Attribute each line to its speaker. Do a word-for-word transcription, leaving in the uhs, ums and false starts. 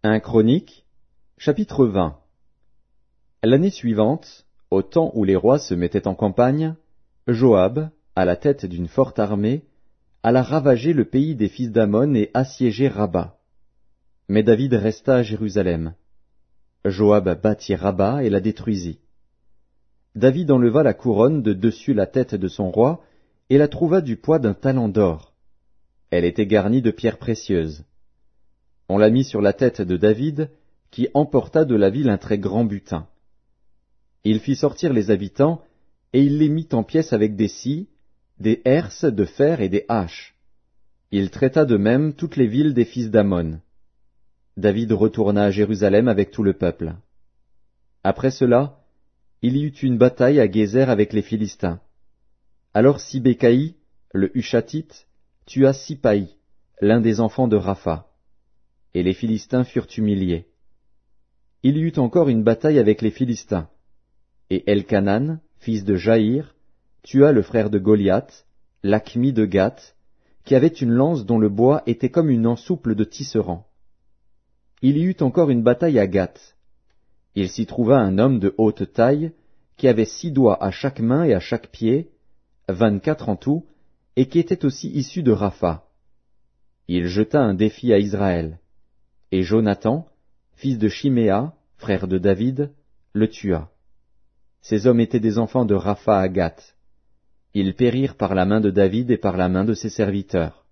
Speaker 1: un Chronique, chapitre vingt. L'année suivante, au temps où les rois se mettaient en campagne, Joab, à la tête d'une forte armée, alla ravager le pays des fils d'Ammon et assiéger Rabba. Mais David resta à Jérusalem. Joab bâtit Rabba et la détruisit. David enleva la couronne de dessus la tête de son roi et la trouva du poids d'un talent d'or. Elle était garnie de pierres précieuses. On la mit sur la tête de David, qui emporta de la ville un très grand butin. Il fit sortir les habitants, et il les mit en pièces avec des scies, des herses de fer et des haches. Il traita de même toutes les villes des fils d'Ammon. David retourna à Jérusalem avec tout le peuple. Après cela, il y eut une bataille à Gézer avec les Philistins. Alors Sibécaï, le Hushatite, tua Sipaï, l'un des enfants de Rapha. Et les Philistins furent humiliés. Il y eut encore une bataille avec les Philistins. Et Elkanan, fils de Jaïr, tua le frère de Goliath, l'Achmi de Gath, qui avait une lance dont le bois était comme une ensouple de tisserand. Il y eut encore une bataille à Gath. Il s'y trouva un homme de haute taille, qui avait six doigts à chaque main et à chaque pied, vingt-quatre en tout, et qui était aussi issu de Rapha. Il jeta un défi à Israël. Et Jonathan, fils de Chiméa, frère de David, le tua. Ces hommes étaient des enfants de Rapha à Gath. Ils périrent par la main de David et par la main de ses serviteurs.